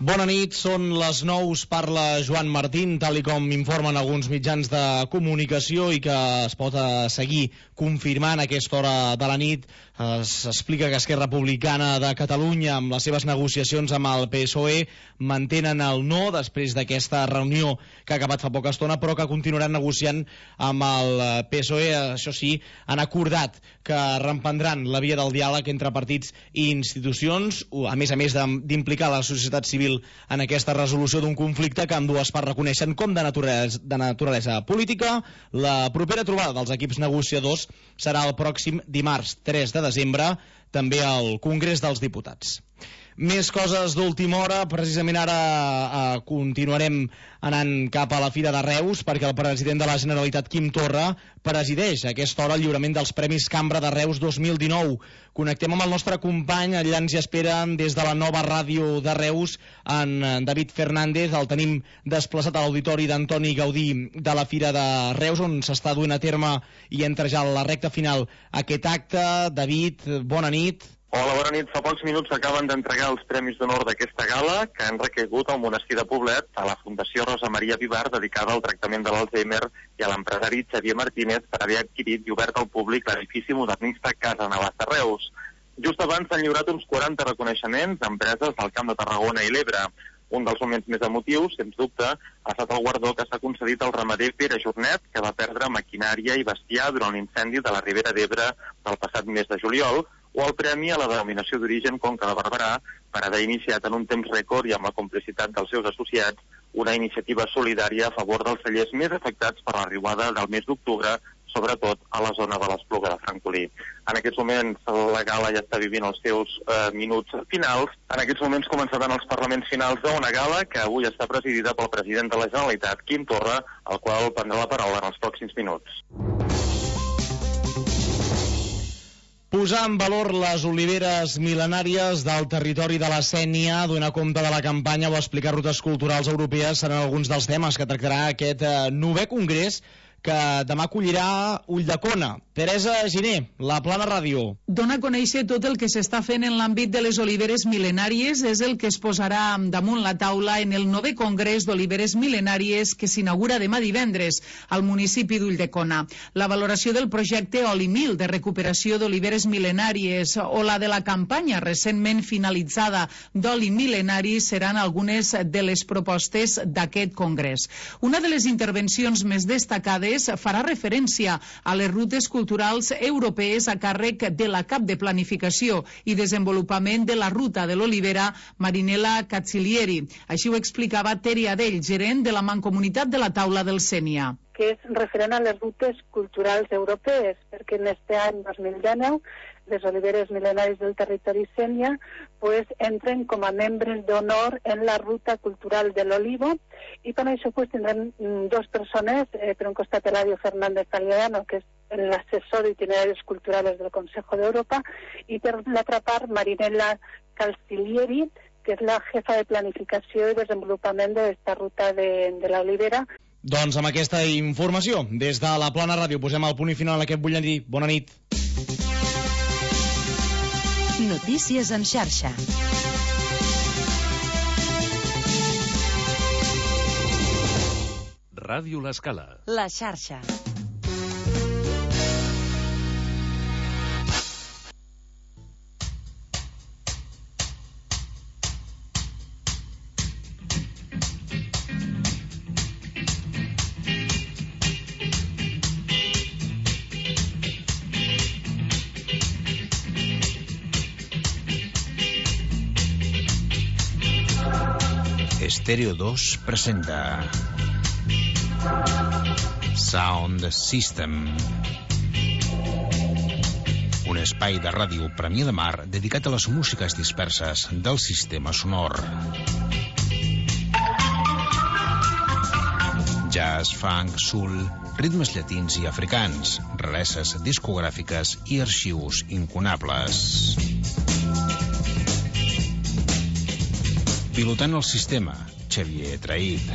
Bona nit, són les 9, us parla Joan Martín, tal i com informen alguns mitjans de comunicació i que es pot seguir confirmant a aquesta hora de la nit. S'explica que Esquerra Republicana de Catalunya, amb les seves negociacions amb el PSOE, mantenen el no després d'aquesta reunió que ha acabat fa poca estona, però que continuaran negociant amb el PSOE. Això sí, han acordat que reprendran la via del diàleg entre partits i institucions, a més d'implicar la societat civil en aquesta resolució d'un conflicte que ambdues parts reconeixen com de naturalesa política. La propera trobada dels equips negociadors serà el pròxim dimarts 3 de desembre, també al Congrés dels Diputats. Més coses d'última hora. Precisament ara continuarem anant cap a la Fira de Reus, perquè el president de la Generalitat, Quim Torra, presideix a aquesta hora el lliurament dels Premis Cambra de Reus 2019. Connectem amb el nostre company, allà ens hi esperen des de la nova ràdio de Reus, en David Fernández. El tenim desplaçat a l'auditori d'Antoni Gaudí de la Fira de Reus, on s'està duent a terme i entra ja a la recta final aquest acte. David, bona nit. Hola, bona nit. Fa pocs minuts s'acaben d'entregar els Premis d'Honor d'aquesta gala, que han recaigut al monestir de Poblet, a la Fundació Rosa Maria Vivar, dedicada al tractament de l'Alzheimer, i a l'empresari Xavier Martínez per haver adquirit i obert al públic l'edifici modernista Casa Navàs de Reus. Just abans s'han lliurat uns 40 reconeixements a empreses del Camp de Tarragona i l'Ebre. Un dels moments més emotius, sens dubte, ha estat el guardó que s'ha concedit al ramader Pere Jornet, que va perdre maquinària i bestiar durant l'incendi de la Ribera d'Ebre del passat mes de juliol, o el premi a la denominació d'origen Conca de Barberà per haver iniciat en un temps rècord i amb la complicitat dels seus associats una iniciativa solidària a favor dels cellers més afectats per l'arribada del mes d'octubre, sobretot a la zona de l'Espluga de Francolí. En aquests moments la gala ja està vivint els seus minuts finals. En aquests moments començaran els parlaments finals d'una gala que avui està presidida pel president de la Generalitat, Quim Torra, el qual prendrà la paraula en els pròxims minuts. Posar en valor les oliveres mil·lenàries del territori de la Sénia, donar compte de la campanya o explicar rutes culturals europees seran alguns dels temes que tractarà aquest 9è congrés que demà acollirà Ulldecona. Teresa Giner, La Plana Ràdio. Dona a conèixer tot el que s'està fent en l'àmbit de les oliveres mil·lenàries. És el que es posarà damunt la taula en el 9è Congrés d'Oliveres Mil·lenàries que s'inaugura demà divendres al municipi d'Ulldecona. La valoració del projecte Oli Mil de recuperació d'oliveres mil·lenàries o la de la campanya recentment finalitzada d'oli mil·lenari seran algunes de les propostes d'aquest congrés. Una de les intervencions més destacades farà referència a les rutes culturals europees a càrrec de la cap de planificació i desenvolupament de la ruta de l'olivera, Marinela Cazzilieri. Així ho explicava Teri Adell, gerent de la Mancomunitat de la Taula del Sénia. Que és referent a les rutes culturals europees, perquè en este any 2019 les oliveres mil·lenàries del territori Sénia entren com a membres d'honor en la ruta cultural de l'olivo, i per això tindrem dues persones, per un costat Eladio Fernández Aliadano, que és l'assessor d'itinerarios culturales del Consejo d'Europa, i per l'altra part Marinela Cazzilieri, que és la jefa de planificació i desenvolupament d'aquesta ruta de l'olivera. Doncs amb aquesta informació, des de la Plana Ràdio posem el punt i final a aquest butlletí. Bona nit. Notícies en xarxa. Ràdio L'Escala. La xarxa. Estéreo 2 presenta Sound System, un espai de ràdio Premià de Mar dedicat a les músiques disperses del sistema sonor. Jazz, funk, soul, ritmes llatins i africans, rareses discogràfiques i arxius incunables. Pilotant el sistema, Xavier Traït.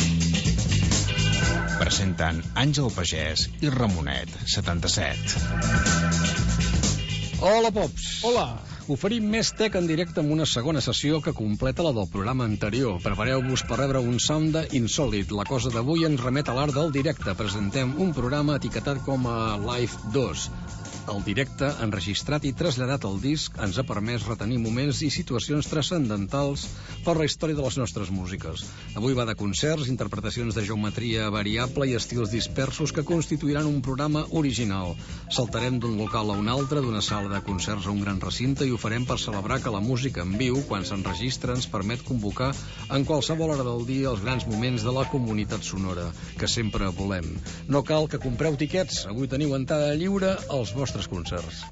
Presenten Àngel Pagès i Ramonet, 77. Hola, Pops. Hola. Oferim més tech en directe amb una segona sessió que completa la del programa anterior. Prepareu-vos per rebre un sound insòlit. La cosa d'avui ens remet a l'art del directe. Presentem un programa etiquetat com a Live 2. El directe, enregistrat i traslladat al disc, ens ha permès retenir moments i situacions transcendentals per la història de les nostres músiques. Avui va de concerts, interpretacions de geometria variable i estils dispersos que constituiran un programa original. Saltarem d'un local a un altre, d'una sala de concerts a un gran recinte, i ho farem per celebrar que la música en viu, quan s'enregistra, ens permet convocar en qualsevol hora del dia els grans moments de la comunitat sonora, que sempre volem. No cal que compreu tiquets, avui teniu entrada lliure als vostres concerts.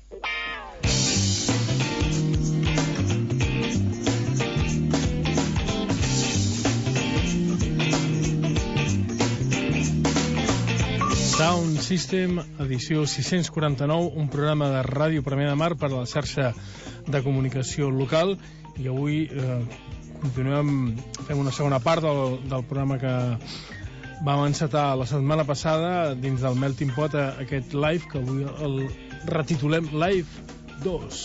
Sound System, edició 649, un programa de Ràdio Premià de Mar per a la xarxa de comunicació local, i avui continuem, fem una segona part del programa que vam encetar la setmana passada dins del Melting Pot, aquest live que avui el retitulem Live 2.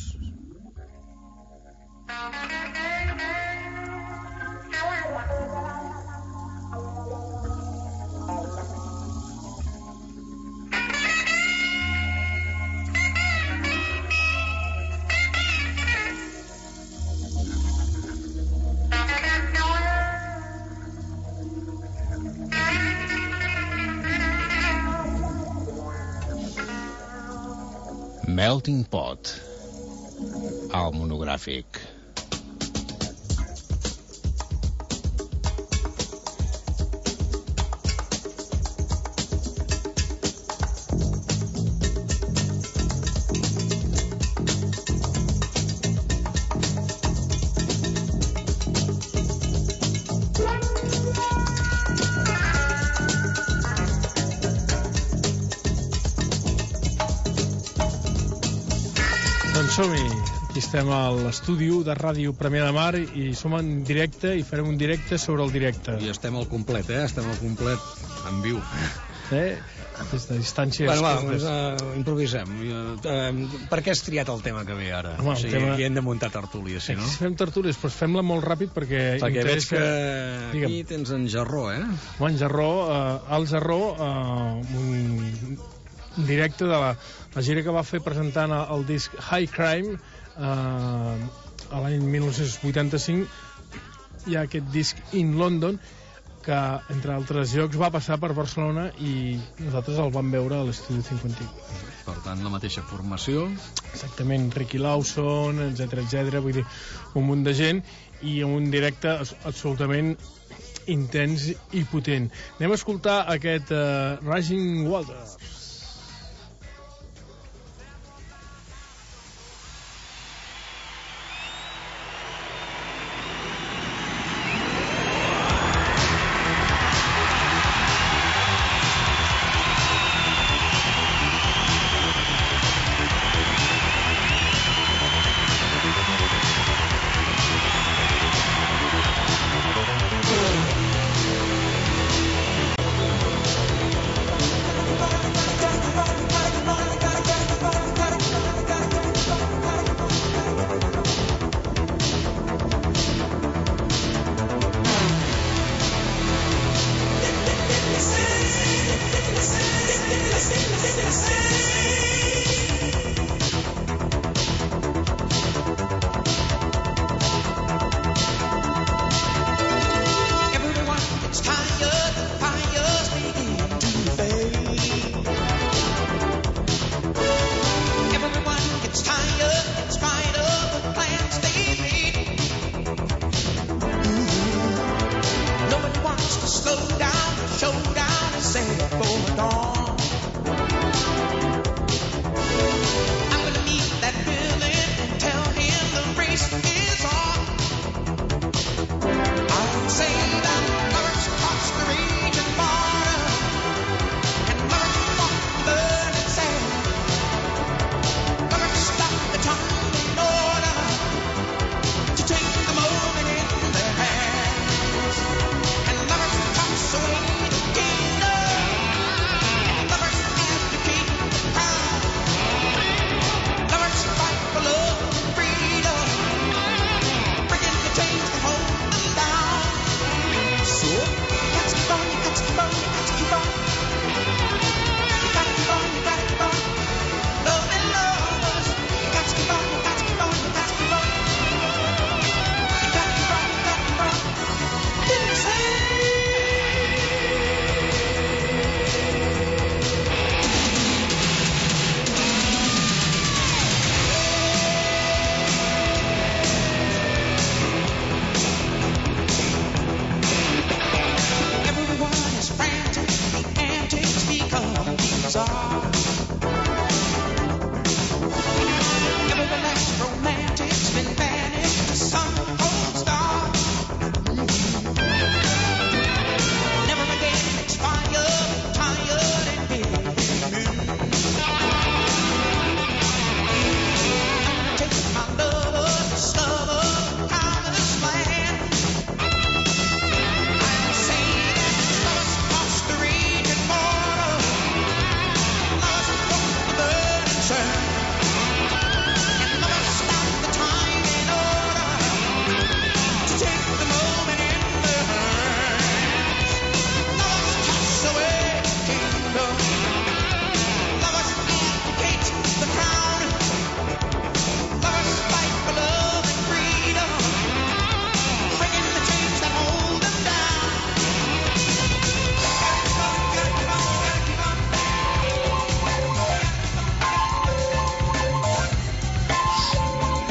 Melting Pot, el monogràfic. Som-hi, aquí estem a l'estudi de Ràdio Premià de Mar i som en directe i farem un directe sobre el directe. I estem al complet, estem al complet en viu. Des de distàncies... Bueno, va, doncs, improvisem. Per què has triat el tema que ve ara? Home, aquí hem de muntar tertúlies, si no? Si fem tertúlies, però fem-la molt ràpid perquè veig que aquí tens en Jarró, Home, en Jarró, el Jarró, un directe de la gira que va fer presentant el disc High Crime a l'any 1985. Hi ha aquest disc In London que, entre altres llocs, va passar per Barcelona i nosaltres el vam veure a l'Estudi 55. Per tant, la mateixa formació. Exactament, Ricky Lawson, etc, vull dir, un munt de gent, i un directe absolutament intens i potent. Anem a escoltar aquest Rising Waters.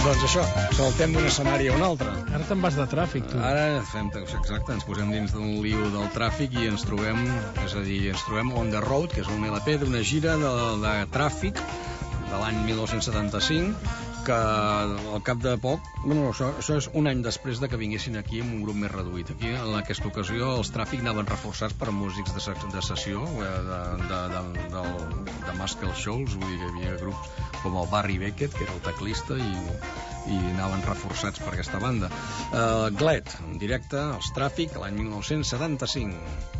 Doncs això, saltem d'un escenari a un altre. Ara te'n vas de tràfic, tu. Ara exacte, ens posem dins d'un liu del tràfic i ens trobem, és a dir, ens trobem On the Road, que és un LP d'una gira de tràfic de l'any 1975, que al cap de poc, bueno, això és un any després de que vinguessin aquí amb un grup més reduït. Aquí, en aquesta ocasió, els tràfic anaven reforçats per músics de sessió, de Muscle Shoals, vull dir que hi havia grups com el Barry Beckett, que era el teclista, i anaven reforçats per aquesta banda. Glad, en directe, els tràfic, l'any 1975.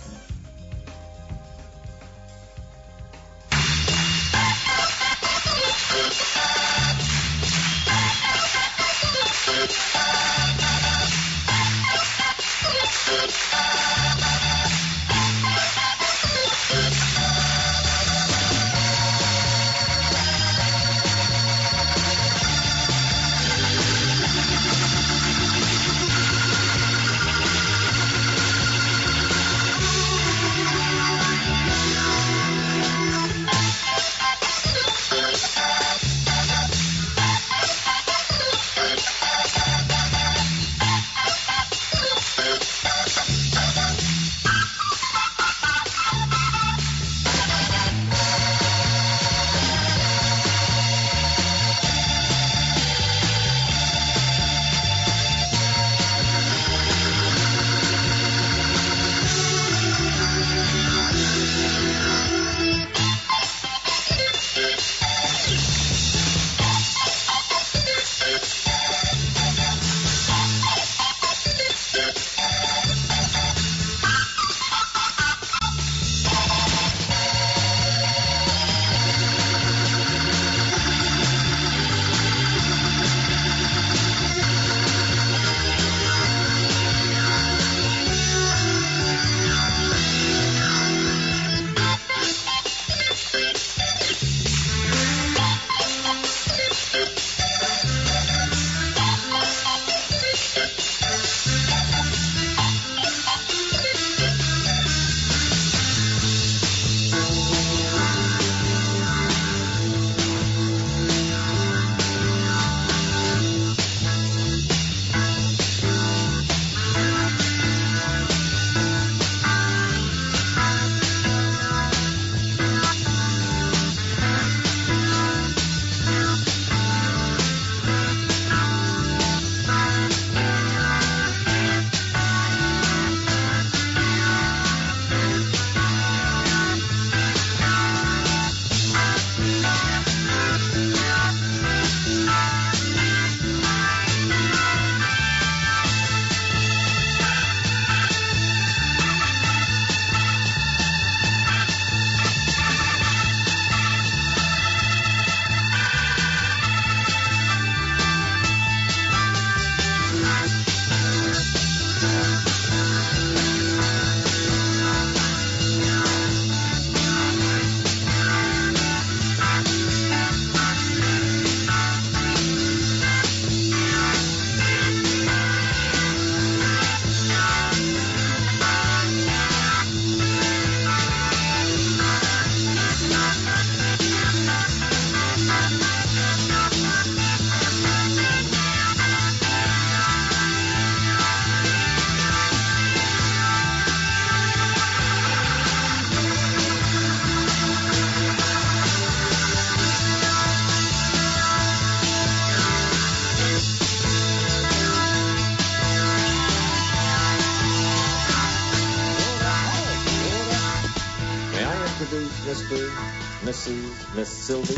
Miss Sylvie.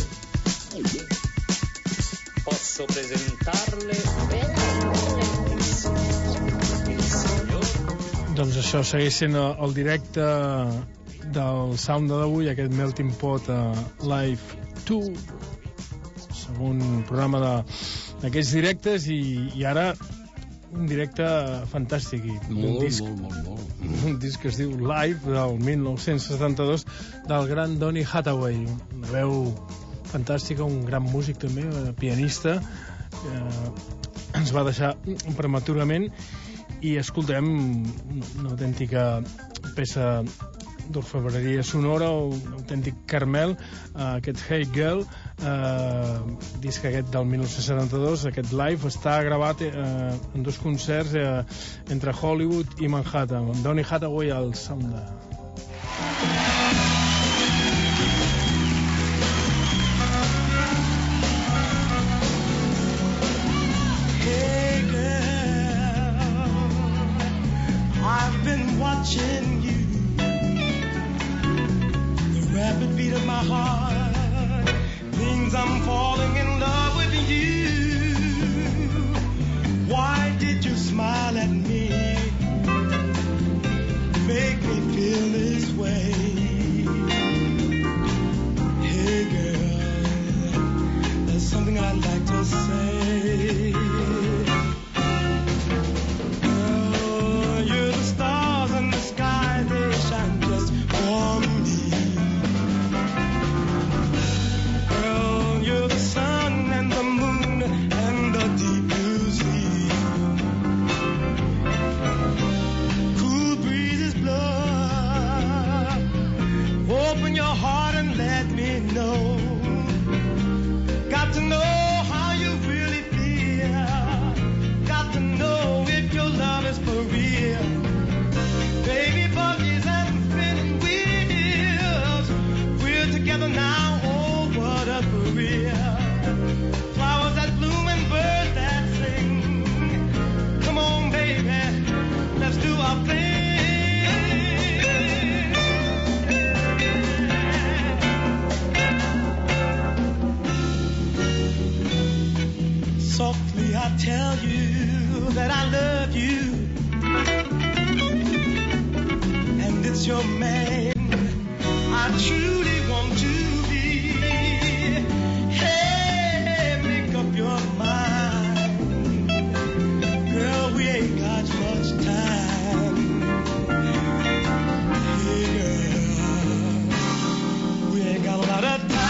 Posso presentarle Doncs això segueix sent el directe del Sound d'avui, aquest Melting Pot Live 2, segon programa d'aquests directes, i ara un directe fantàstic, un disc que es diu Live, del 1972, del gran Donny Hathaway, una veu fantàstica, un gran músic també, pianista, ens va deixar prematurament, i escoltem una autèntica peça d'orfebreria sonora, un autèntic caramel, aquest Hey Girl, disc aquest del 1972, aquest live, està gravat en 2 concerts entre Hollywood i Manhattan, amb Donny Hathaway al sound de... Hey girl, I've been watching you, the rapid beat of my heart means I'm falling in love with you. Why did you smile at me, make me feel this way? Hey girl, there's something I'd like to say. Oh, you're the stars in the sky, they shine just for me. Girl, you're the sun and the moon and the deep blue sea. Cool breezes blow. Open your heart and let me know. Got to know how you really feel. Got to know if your love is for real. Baby buggies and spinning wheels. We're together now, oh what a thrill. Flowers that bloom and birds that sing. Come on baby, let's do our thing. Softly I tell you that I love you, and it's your man I truly want to be. Hey, make up your mind, girl, we ain't got much time. Hey girl, we ain't got a lot of time.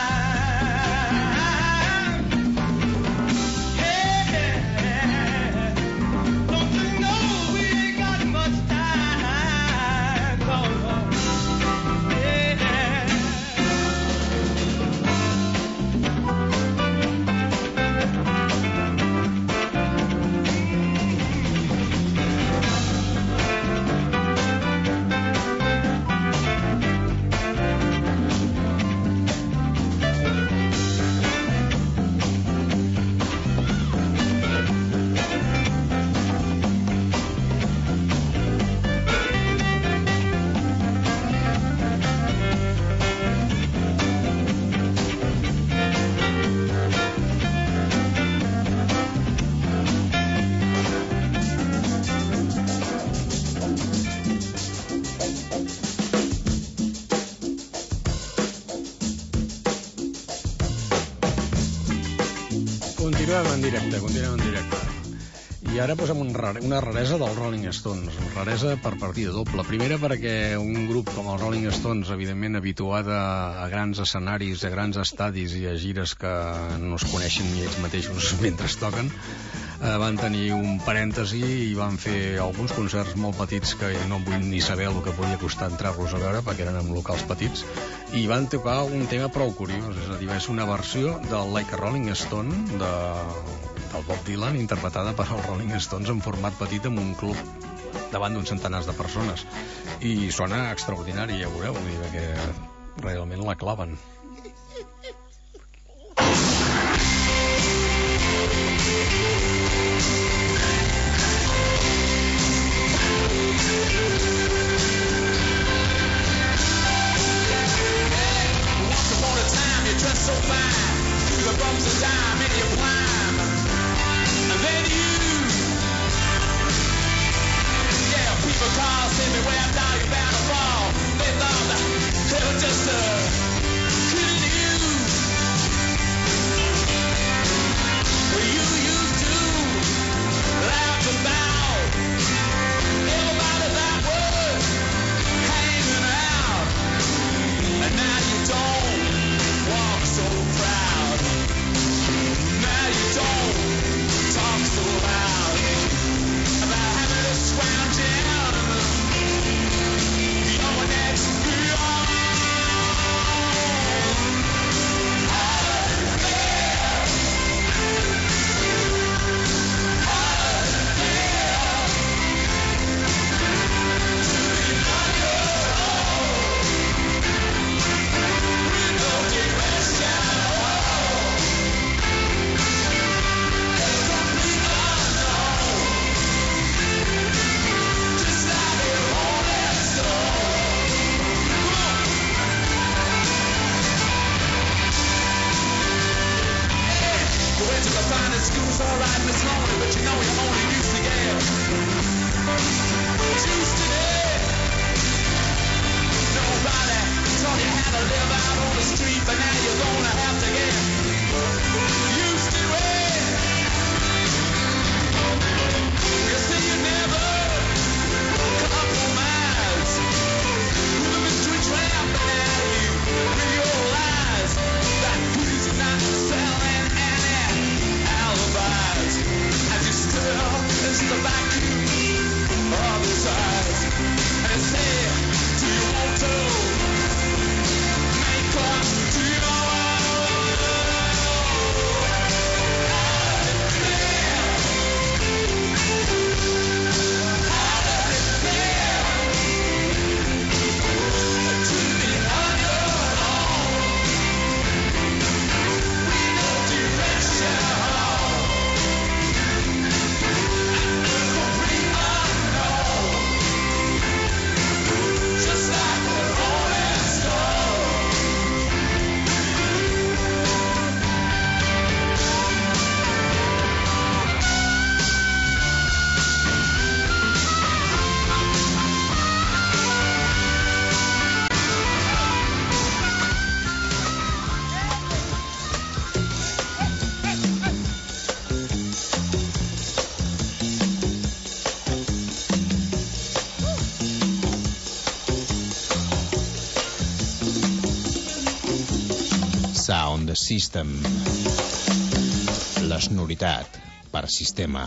Continuem en directe. I ara posem una raresa dels Rolling Stones, una raresa per partida doble. Primera perquè un grup com els Rolling Stones, evidentment habituat a grans escenaris, a grans estadis i a gires que no es coneixen ni ells mateixos mentre toquen, van tenir un parèntesi i van fer alguns concerts molt petits que no vull ni saber el que podia costar entrar-los a veure perquè eren en locals petits, i van tocar un tema prou curiós, és a dir, és una versió del Like a Rolling Stone del Bob Dylan, interpretada per els Rolling Stones en format petit en un club davant d'uns centenars de persones, i sona extraordinari, ja veureu, vull dir que realment la claven. So fine, through the bumps of time in your prime, and then yeah, people call, say me where I'm down, you're bound to fall. They thought they were just kidding you. Well, you used to laugh about everybody that was hanging out, and now you don't walk so proud. Now you don't talk so loud about having to scrounge in Everything's alright this morning, but you know you're only used to get juice today. Nobody taught you how to live out on the street, but now you're gonna have to get used to it. You see, you never compromise with the mystery trampling at you with your lies. That he's not selling any alibis as you still into the vacuum of his eyes. And he said, do you want to make up to your Sound System. La sonoritat per sistema.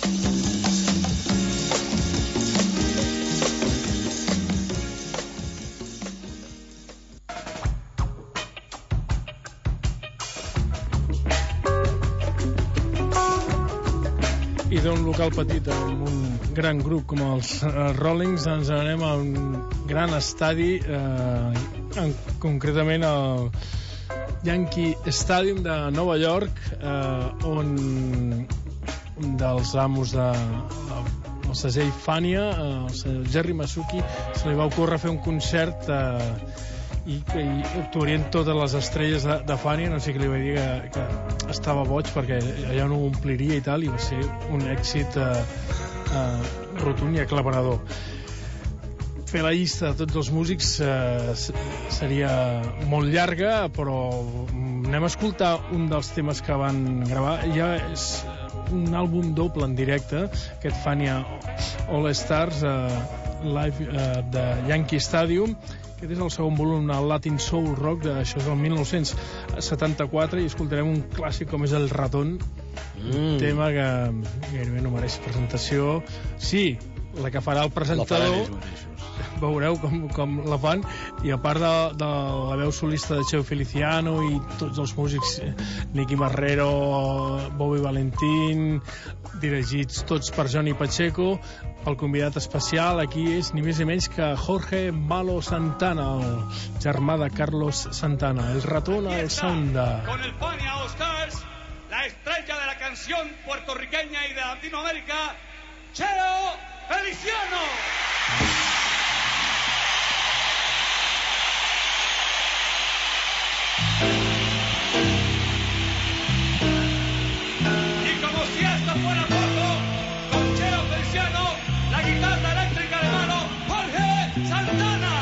I d'un local petit amb un gran grup com els Rollings ens anem a un gran estadi, concretament al Yankee Stadium de Nova York, on un dels amos del segell Fania, el senyor Jerry Masucci, se li va ocórrer fer un concert i actuarien totes les estrelles de Fania. No sé què li va dir, que estava boig perquè allà no ho ompliria i tal, i va ser un èxit rotund i aclaparador. Fer la llista de tots els músics seria molt llarga, però anem a escoltar un dels temes que van gravar. Ja és un àlbum doble en directe, aquest Fania All Stars Live de Yankee Stadium. Aquest és el segon volum, el Latin Soul Rock, això és del 1974, i escoltarem un clàssic com és El Ratón, un tema que gairebé no mereix presentació. Sí, la que farà el presentador, veureu com la fan, i a part de la veu solista de Cheo Feliciano i tots els músics, Nicky Marrero, Bobby Valentín, dirigits tots per Johnny Pacheco, el convidat especial aquí és ni més ni menys que Jorge Malo Santana, el germà de Carlos Santana. El ratón al sound de... Con el Fania All Stars, la estrella de la canción puertorriqueña y de Latinoamérica, Cheo Feliciano. Y como si esto fuera poco, con Cheo Feliciano, la guitarra eléctrica de mano, Jorge Santana.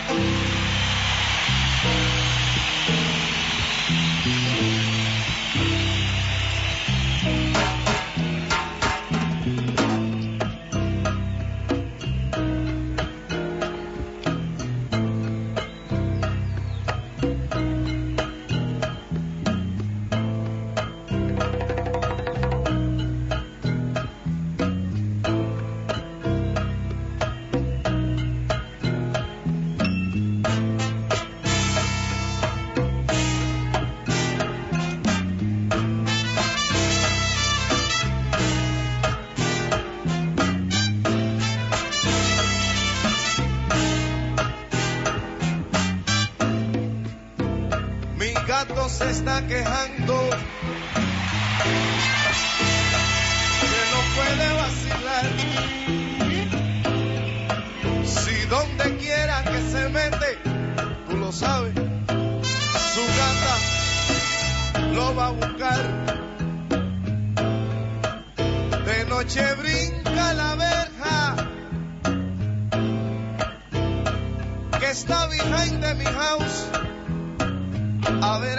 Se está quejando que no puede vacilar. Si donde quiera que se mete, tú lo sabes, su gata lo va a buscar. noche brinca la verja que está behind de mi house. A ver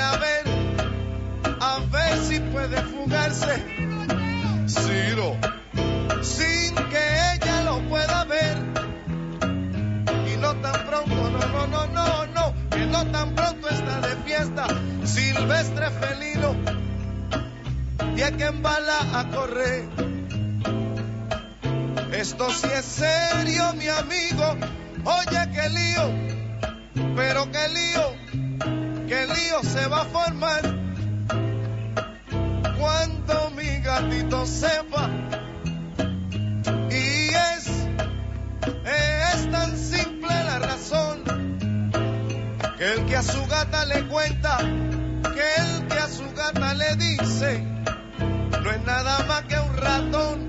si puede fugarse, Ciro, sin que ella lo pueda ver. Y no tan pronto, no, que no tan pronto está de fiesta, silvestre felino, y hay que embala a correr. Esto sí es serio, mi amigo. Oye, qué lío, pero qué lío se va a formar cuando mi gatito sepa. Y es tan simple la razón que el que a su gata le cuenta, que el que a su gata le dice, no es nada más que un ratón.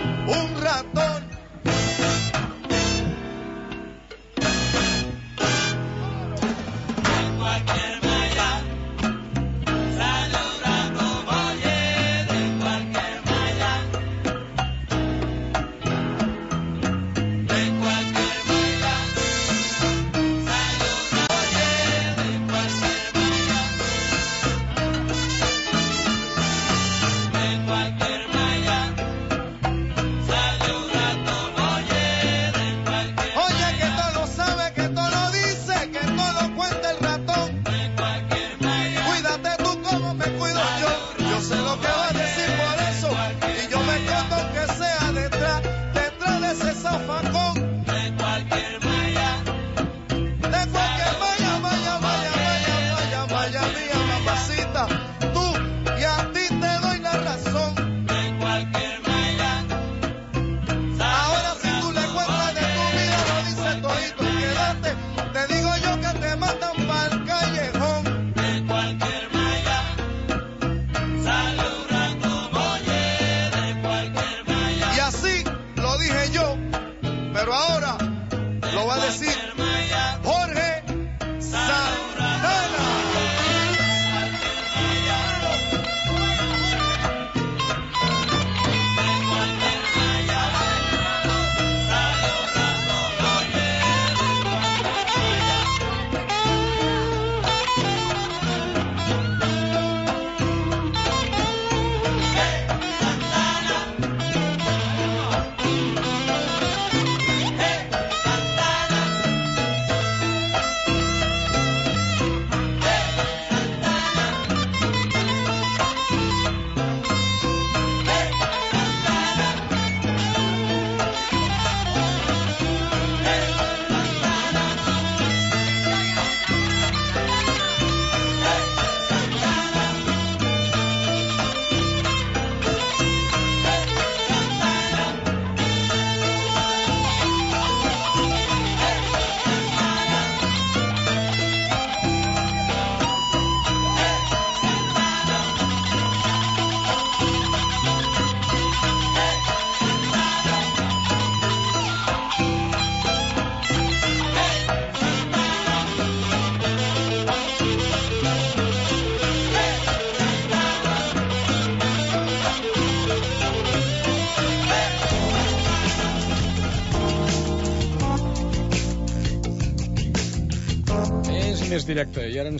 més directe, i ara ens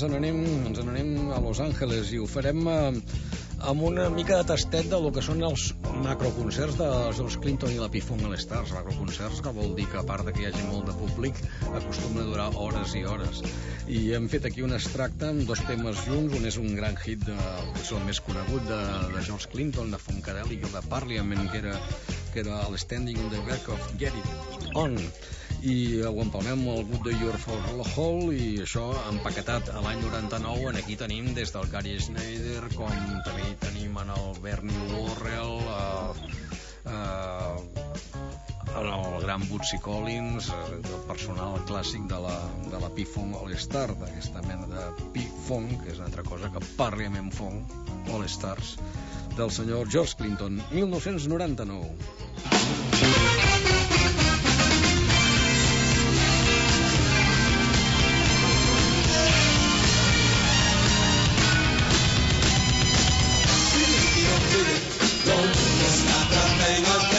n'anem a Los Angeles i ho farem amb una mica de tastet del que són els macroconcerts de George Clinton i la P-Funk All-Stars. Macroconcerts, que vol dir que a part que hi hagi molt de públic, acostuma a durar hores i hores. I hem fet aquí un extracte amb dos temes junts. Un és un gran hit, que és el més conegut, de George Clinton, de Funkadelic, el de Parliament, que era el Standing on the Back of Get It On. I ho empalmem el Good Day You're for Hall, i això empaquetat a l'any 99. Aquí tenim des del Gary Schneider, com també tenim en el Bernie Worrell, el gran Bootsy Collins, el personal clàssic de la P-Funk All-Star, d'aquesta mena de P-Funk, que és una altra cosa que Parliament Funk All-Stars, del senyor George Clinton, 1999. Don't stop the thing again.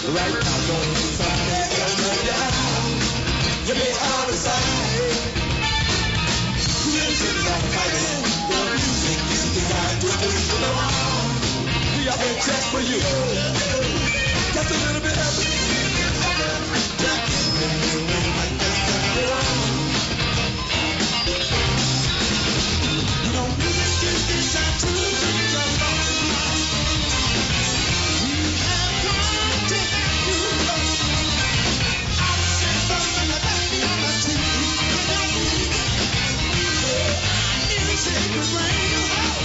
Right now, don't be something you'll be out of sight. Music's not fighting. The music is designed to please you around. We are here just for you. Just a little bit of everything. You know, music is designed to please you around. We have come to have you. I'll say something about the other two. Music will bring you home.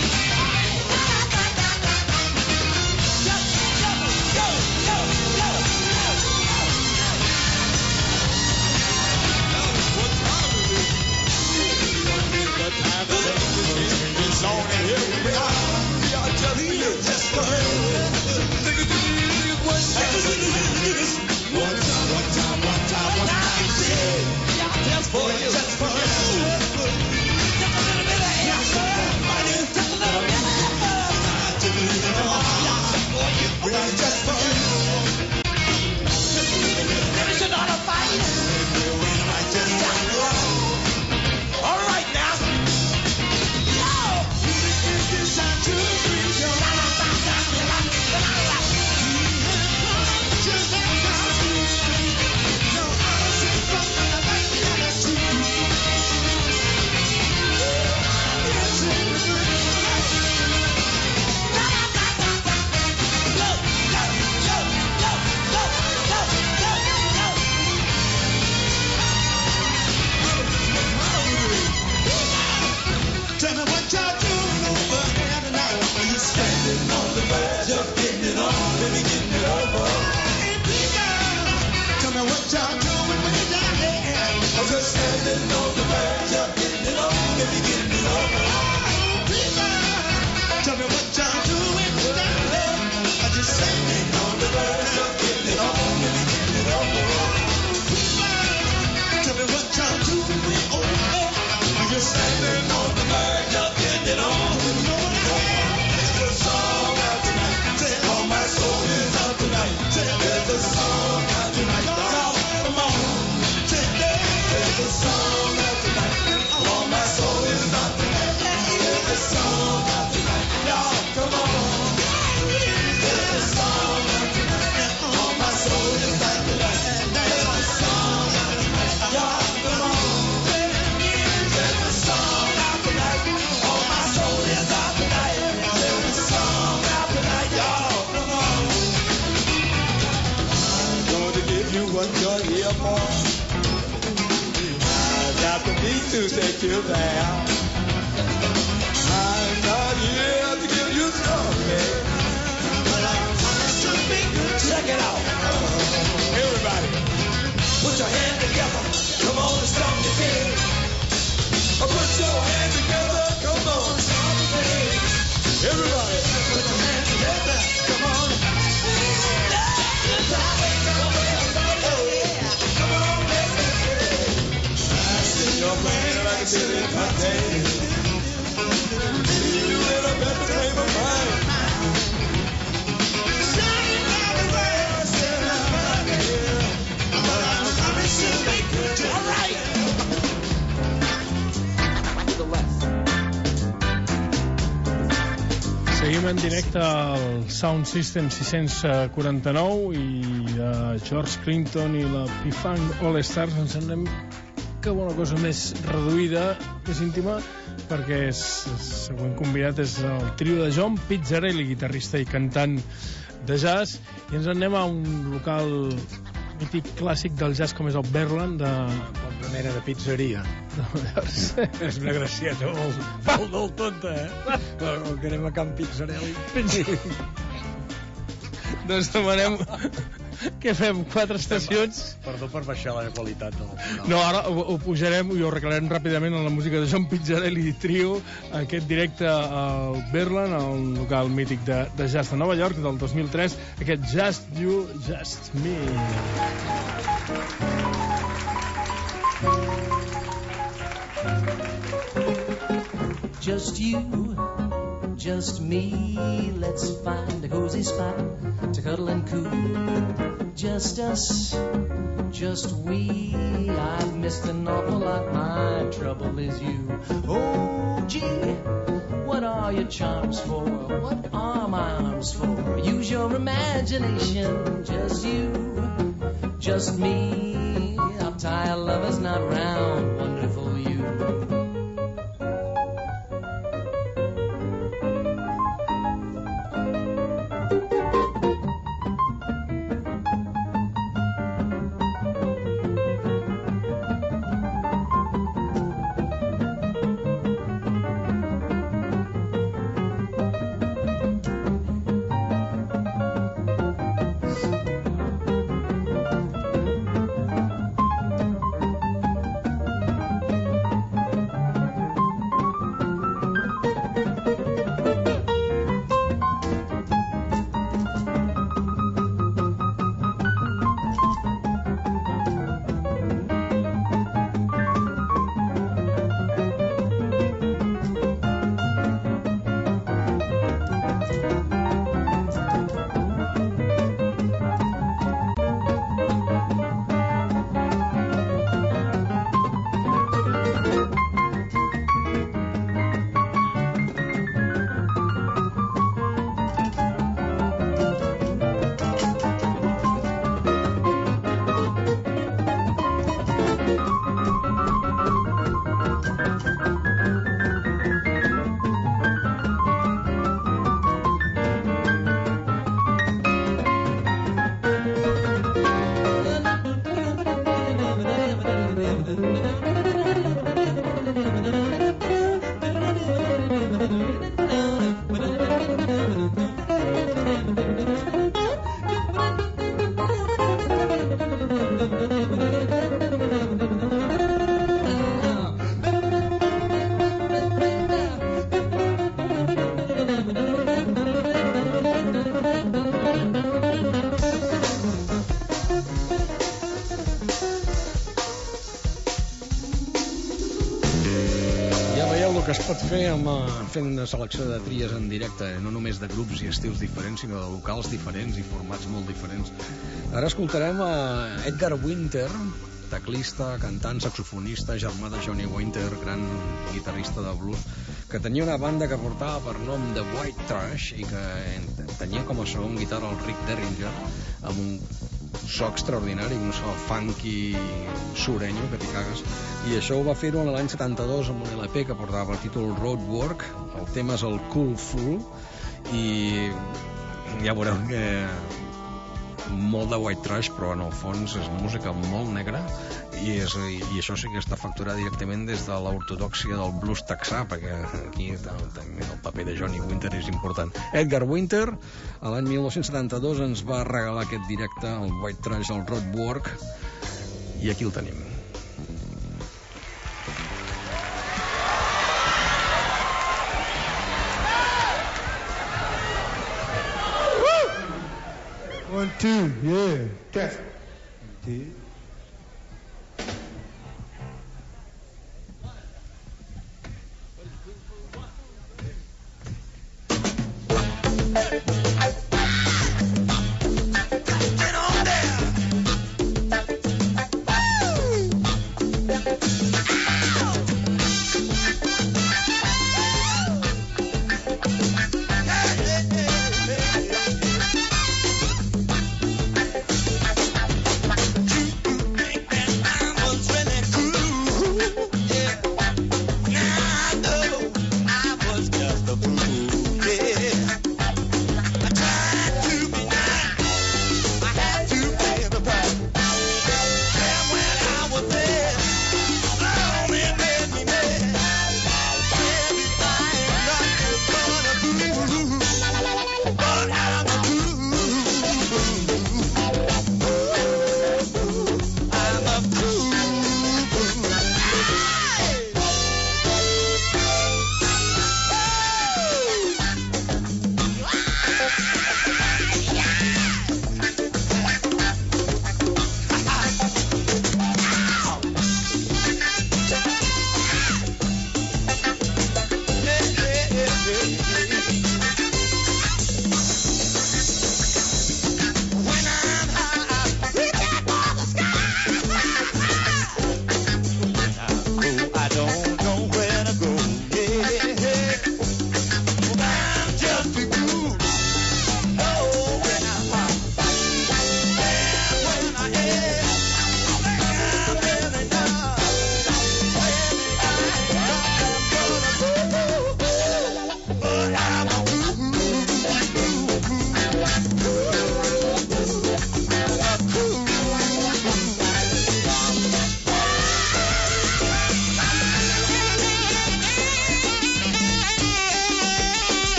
It's on and here we are. We are just for you. One time, just for you, just for you. Just a little bit of answer, just a little bit of we are just for you. Finish it on a fight. All right now. Tell me what y'all doing over here tonight. Are you standing on the verge of getting it on? Maybe getting it over. Hey, people, tell me what y'all doing way down there. Are you standing on the verge of getting it on? Maybe getting it over. People, tell me what y'all doing down there. Are you standing on the verge of getting it on? Maybe getting it over. People, tell me what y'all doing way over there. Are you standing on the verge of getting it on? There's a song out tonight. All my soul is out tonight. There's a song out tonight. Come on. There's a song out tonight. All my soul is out tonight. There's a song out tonight. Y'all, come on. There's a song out tonight. All my soul is out tonight. There's a song out tonight. Y'all, come on. There's a song out tonight. All my soul is out tonight. There's a song out tonight. Y'all, come on. I'm going to give you what you're here for. I've got the beat to take you there. I'm not here to give you something, but I'm promised to be good. Check it out. Everybody, put your hand together. Come on and stomp your feet. Put your hand together, come on, stomp your feet. Everybody, put your hand together, come on. Come on, let's get it. I see your brain and I can feel it contained. You in a better frame of mind. Shining down the way, still I'm here. But I promise you'll be good. All right. Seguim en directe al Sound System 649 i George Clinton i la P-Funk All Stars. Ens anem cap a una cosa més reduïda, més íntima, perquè el següent convidat és el trio de John Pizzarelli, guitarrista i cantant de jazz, i ens anem a un local mític clàssic del jazz com és el Berland de... Una mena de pizzeria. És una gracieta molt tonta, Però que anem a Can Pizzarelli. Doncs demanem... Què fem? 4 estacions? Perdó per baixar la qualitat del final. No, ara ho pujarem i ho arreglarem ràpidament en la música de John Pizzarelli Trio, aquest directe al Berland, al local mític de jazz de Nova York del 2003, aquest Just You, Just Me. Just you just me. Let's find a cozy spot to cuddle and coo. Just us, just we. I've missed an awful lot. My trouble is you. Oh, gee, what are your charms for? What are my arms for? Use your imagination. Just you, just me. I'll tie a lover's knot round wonderful you. Que es pot fer fent una selecció de tries en directe, no només de grups i estils diferents, sinó de locals diferents i formats molt diferents. Ara escoltarem a Edgar Winter, teclista, cantant, saxofonista, germà de Johnny Winter, gran guitarrista de blues, que tenia una banda que portava per nom de White Trash i que tenia com a segon guitarra el Rick Derringer, amb un so extraordinari, un so funky sureño que t'hi cagues, i això ho va fer-ho en l'any 72 amb un LP que portava el títol Roadwork. El tema és el Cool Fool i ja veureu que molt de white trash, però en el fons és música molt negra i això sí que està facturat directament des de l'ortodòxia del blues texà, perquè aquí també el paper de Johnny Winter és important. Edgar Winter a l'any 1972 ens va regalar aquest directe, el white trash, el Roadwork, i aquí el tenim. One, two, yeah, test. Did. Two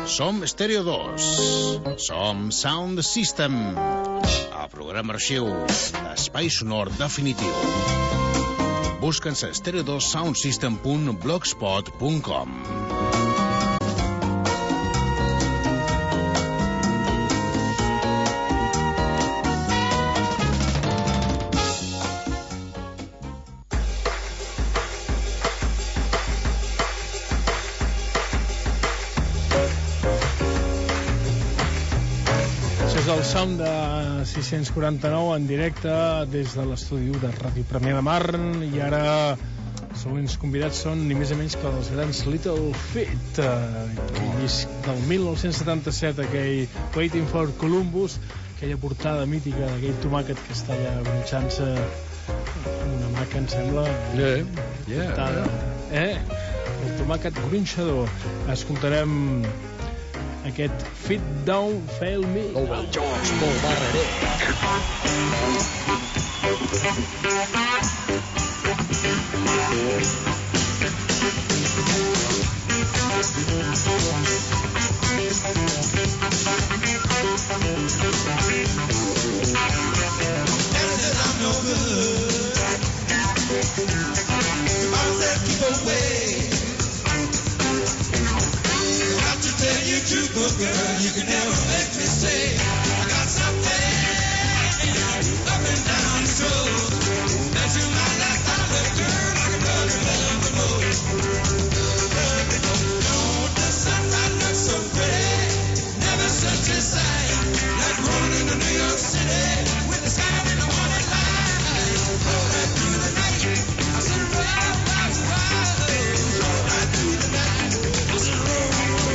Som Stereo 2. Som Sound System. A programa arxiu d'Espai Sonor Definitiu. Busca'ns a stereo2soundsystem.blogspot.com. El som de 649 en directe des de l'estudi de Ràdio Premià de Mar, i ara els següents convidats són ni més ni menys que els grans Little Feat, aquell disc del 1977, aquell Waiting for Columbus, aquella portada mítica d'aquell tomàquet que està allà gronxant-se amb una maca, em sembla. El tomàquet gronxador. Escoltarem aquest Fit Don't Fail Me. El George Paul Barreret. I'm no good. The mom said keep away. Tell you truth, but girl, you can never make me say I got something up and down the road that you might like. I love, girl, like a brother love the most. Don't the sunlight look so pretty? Never such a sight like rolling into New York City with the sky in the morning light. Roll right through the night. I said, wow, wow, wow. Roll right through the night. I said, roll.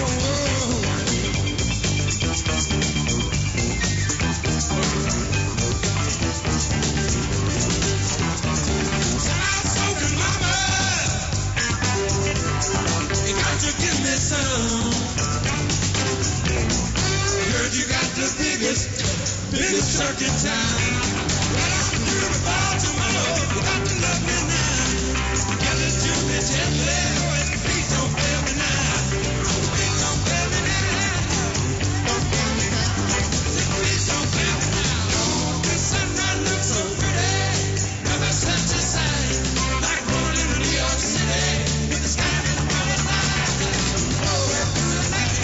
Biggest circuit town. Right out to Baltimore. You got to love me now. Get it to me gently. Please don't fail me now. Please don't fail me now. Don't fail me now. Please don't fail me now. The sunrise looks so pretty. Never such a sight. Like rolling into New York City with the sky in the morning light. Roll right through the night.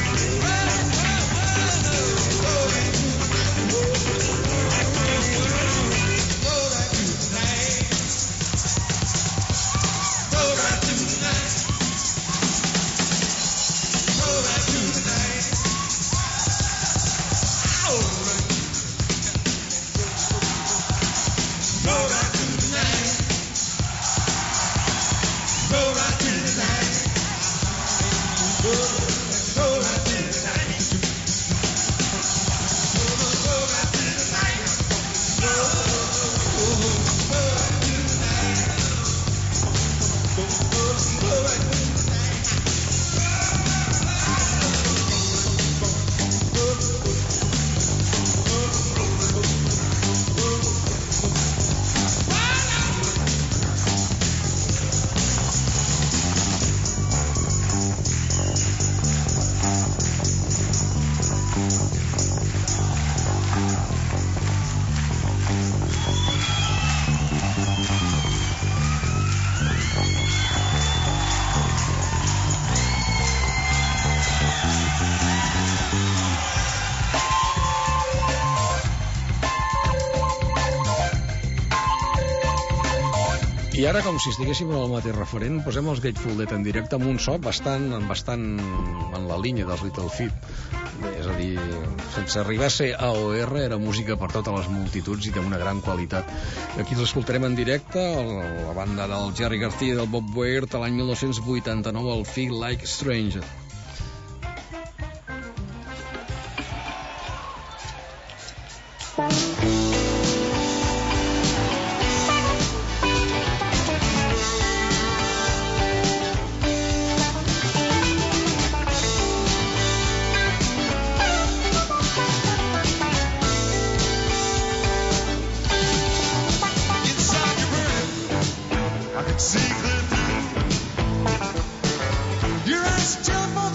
I ara, com si estiguéssim en el mateix referent, posem els Grateful Dead en directe amb un so bastant en la línia dels Little Feat. És a dir, sense arribar a ser AOR, era música per totes les multituds i té una gran qualitat. Aquí els escoltarem en directe, la banda del Jerry Garcia i del Bob Weir, l'any 1989, el Feel Like Stranger. You're a step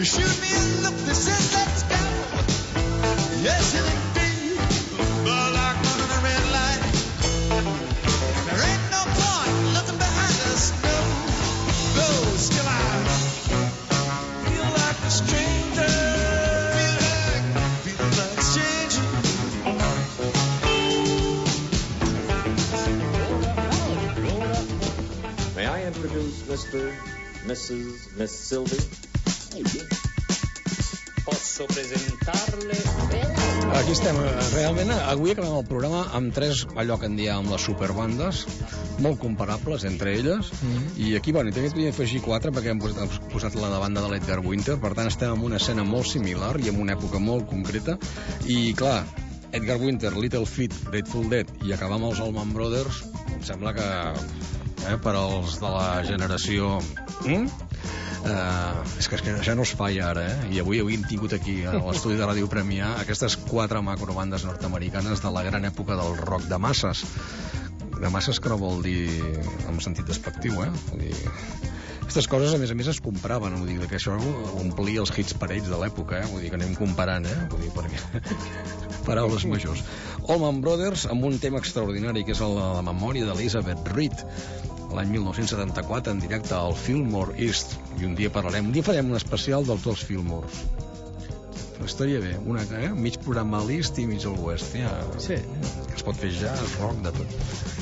You shoot me a look that says let's go. Yes, indeed. But like running a red light. There ain't no point looking behind us, no. No, still I feel like a stranger. Feel like changing. May I introduce Miss Sylvie? Posso presentarle... Aquí estem. Realment, avui acabem el programa amb tres, allò que en diem les superbandes, molt comparables entre elles, i aquí, bueno, també podríem afegir quatre perquè hem posat la banda de l'Edgar Winter, per tant estem en una escena molt similar i en una època molt concreta, i clar, Edgar Winter, Little Feat, Grateful Dead, i acabar amb els Allman Brothers, em sembla que per als de la generació... és que ja no es fa ara, i avui hem tingut aquí a l'estudi de Ràdio Premià aquestes quatre macrobandes nord-americanes de la gran època del rock de masses que no vol dir en sentit despectiu, vull dir, aquestes coses a més es compraven, vull dir, que això omplia els hits parells de l'època, vull dir que anem comparant, vull dir, perquè paraules majors. Allman Brothers amb un tema extraordinari que és la memòria d'Elizabeth Reed, l'any 1974 en directe al Fillmore East, i un dia farem un especial dels dos Fillmores. Estaria bé, mig programa a l'East i mig al West, ja. Sí. Es pot fer jazz, rock, de tot.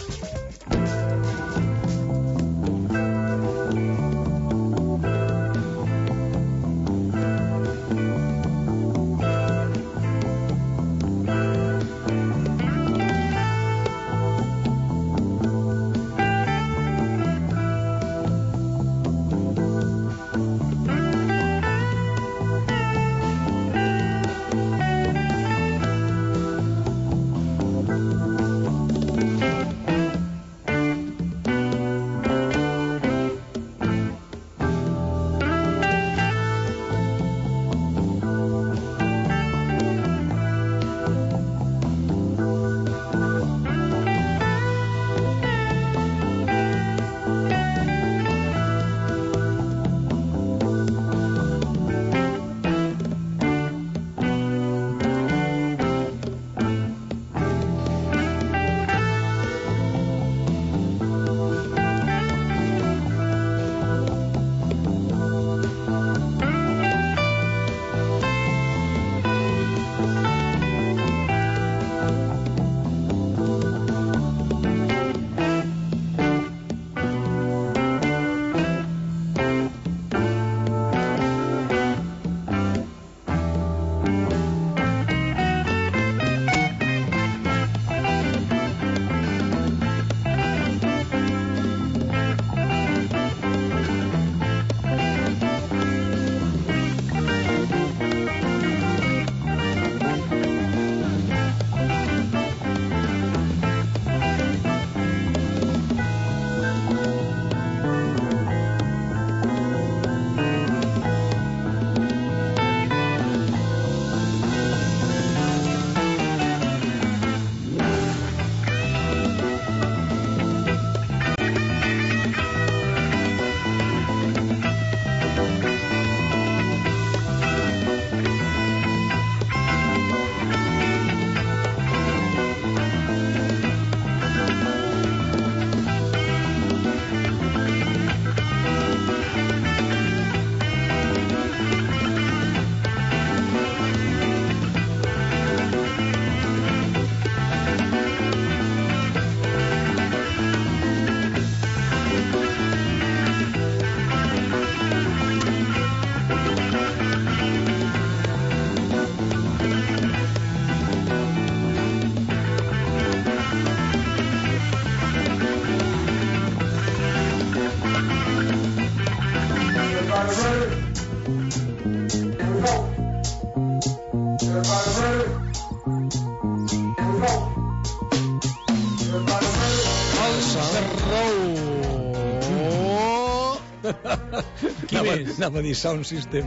Anava a dir Sound System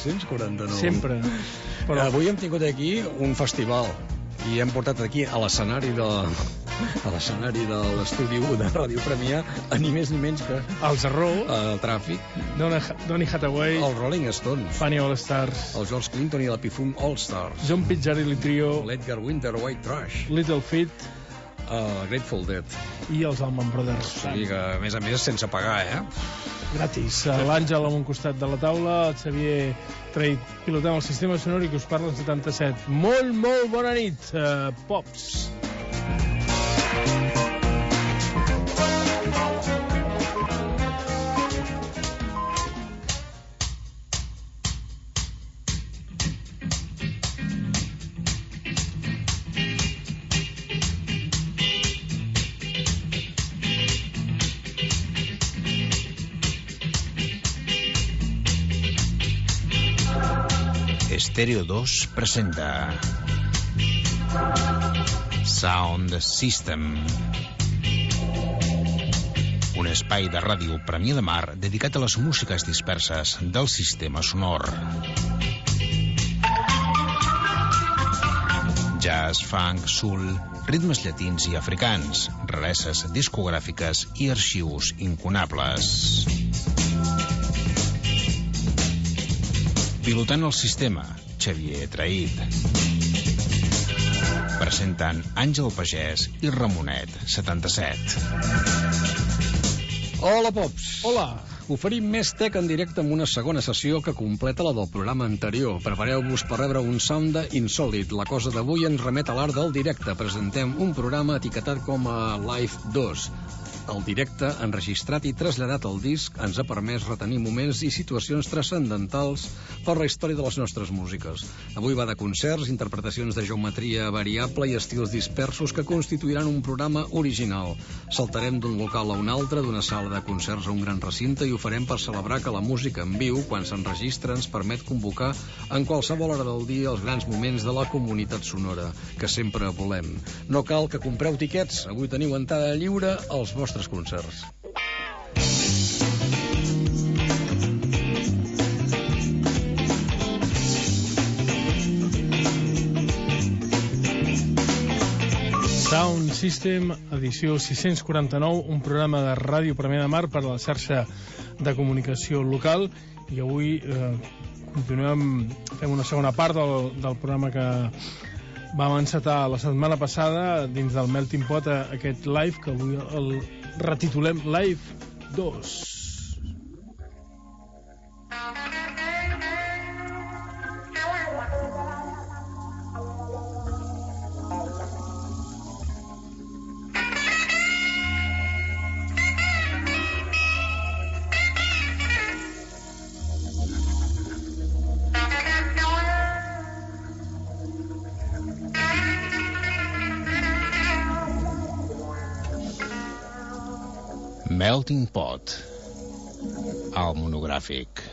649. Sempre. Però avui hem tingut aquí un festival i hem portat aquí a l'escenari de a l'escenari de l'estudi 1 de Ràdio Premià, a ni més ni menys que... El Zarró, el Tràfic, Donny Hathaway, els Rolling Stones, Fanny All Stars, el George Clinton i la Pifum All Stars, John Pizzarelli Trio, l'Edgar Winter White Trash, Little Feat, Grateful Dead i els Allman Brothers. O sigui que, a més, sense pagar, Gratis. L'Àngel a un costat de la taula, el Xavier Treit pilotant el sistema sonor i que us parla el 77. Molt, molt bona nit, Pops. Estéreo 2 presenta Sound System, un espai de ràdio Premià de Mar dedicat a les músiques disperses del sistema sonor. Jazz, funk, soul, ritmes llatins i africans, rareses discogràfiques i arxius incunables. Pilotant el sistema, Xavier Treit. Presentant Àngel Pagès i Ramonet, 77. Hola, Pops. Hola. Oferim més tech en directe amb una segona sessió que completa la del programa anterior. Prepareu-vos per rebre un sound insòlit. La cosa d'avui ens remet a l'art del directe. Presentem un programa etiquetat com a Live 2. El directe, enregistrat i traslladat al disc, ens ha permès retenir moments i situacions transcendentals per la història de les nostres músiques. Avui va de concerts, interpretacions de geometria variable i estils dispersos que constituiran un programa original. Saltarem d'un local a un altre, d'una sala de concerts a un gran recinte, i ho farem per celebrar que la música en viu, quan s'enregistra, ens permet convocar en qualsevol hora del dia els grans moments de la comunitat sonora, que sempre volem. No cal que compreu tiquets, avui teniu entrada lliure als vostres concerts. Sound System, edició 649, un programa de Ràdio Premià de Mar per a la xarxa de comunicació local, i avui fem una segona part del programa que vam encetar la setmana passada dins del Melting Pot, aquest live que avui el retitulem Live 2. Melting Pot, el monogràfic.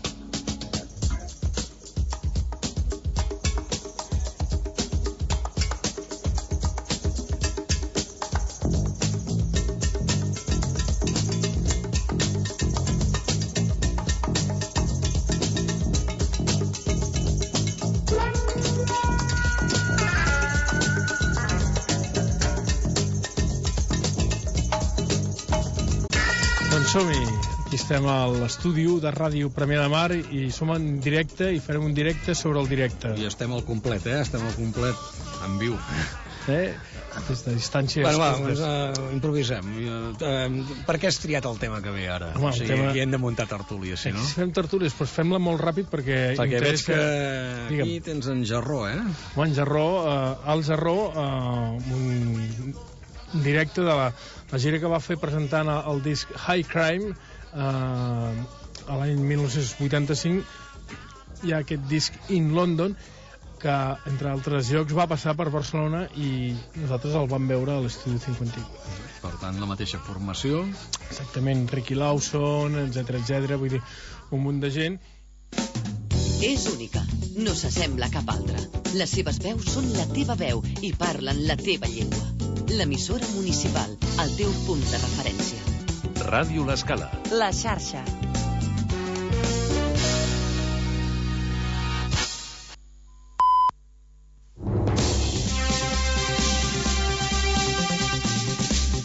Som-hi, aquí estem a l'estudi de Ràdio Premià de Mar i som en directe i farem un directe sobre el directe. I estem al complet, estem al complet en viu. Des de distància. Improvisem. Per què has triat el tema que ve ara? Home, aquí hem de muntar tertúlies, si no? Si fem tertúlies, doncs fem-la molt ràpid perquè veig que aquí tens en Jarró, Home, en Jarró, el Jarró, un directe de la gira que va fer presentant el disc High Crime a l'any 1985. Hi ha aquest disc In London que, entre altres llocs, va passar per Barcelona i nosaltres el vam veure a l'Estudi 55. Per tant, la mateixa formació. Exactament, Ricky Lawson, etc. Vull dir, un munt de gent. És única, no s'assembla a cap altra. Les seves veus són la teva veu i parlen la teva llengua. L'emissora municipal, el teu punt de referència. Ràdio L'Escala. La xarxa.